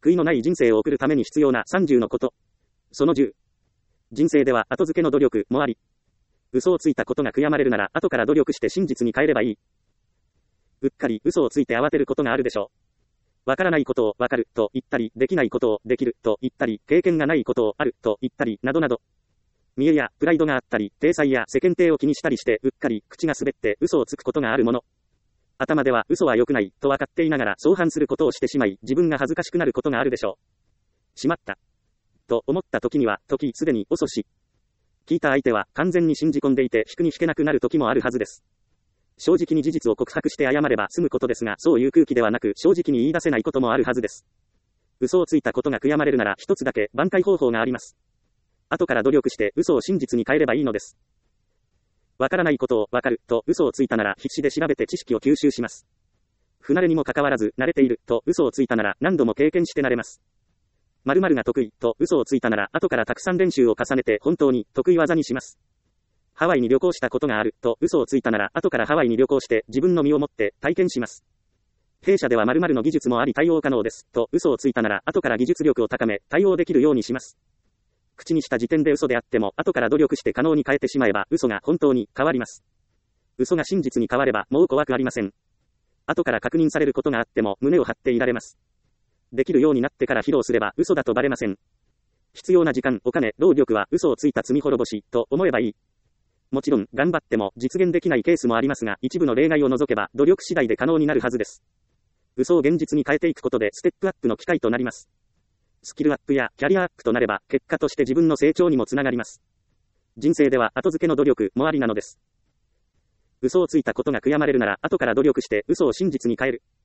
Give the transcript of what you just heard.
悔いのない人生を送るために必要な30のこと。その10。人生では後付けの努力もあり。嘘をついたことが悔やまれるなら後から努力して真実に変えればいい。うっかり嘘をついて慌てることがあるでしょう。わからないことをわかると言ったり、できないことをできると言ったり、経験がないことをあると言ったり、などなど。見栄やプライドがあったり、体裁や世間体を気にしたりして、うっかり口が滑って嘘をつくことがあるもの。頭では嘘は良くないと分かっていながら相反することをしてしまい、自分が恥ずかしくなることがあるでしょう。しまった。と思った時には、時すでに遅し。聞いた相手は完全に信じ込んでいて引くに引けなくなる時もあるはずです。正直に事実を告白して謝れば済むことですが、そういう空気ではなく正直に言い出せないこともあるはずです。嘘をついたことが悔やまれるなら一つだけ挽回方法があります。後から努力して嘘を真実に変えればいいのです。わからないことをわかると嘘をついたなら必死で調べて知識を吸収します。不慣れにもかかわらず慣れていると嘘をついたなら何度も経験して慣れます。〇〇が得意と嘘をついたなら後からたくさん練習を重ねて本当に得意技にします。ハワイに旅行したことがあると嘘をついたなら後からハワイに旅行して自分の身をもって体験します。弊社では〇〇の技術もあり対応可能ですと嘘をついたなら後から技術力を高め対応できるようにします。口にした時点で嘘であっても後から努力して可能に変えてしまえば嘘が本当に変わります。嘘が真実に変わればもう怖くありません。後から確認されることがあっても胸を張っていられます。できるようになってから披露すれば嘘だとバレません。必要な時間、お金、労力は嘘をついた罪滅ぼしと思えばいい。もちろん頑張っても実現できないケースもありますが、一部の例外を除けば努力次第で可能になるはずです。嘘を現実に変えていくことでステップアップの機会となります。スキルアップやキャリアアップとなれば結果として自分の成長にもつながります。人生では後付けの努力もありなのです。嘘をついたことが悔やまれるなら後から努力して嘘を真実に変える。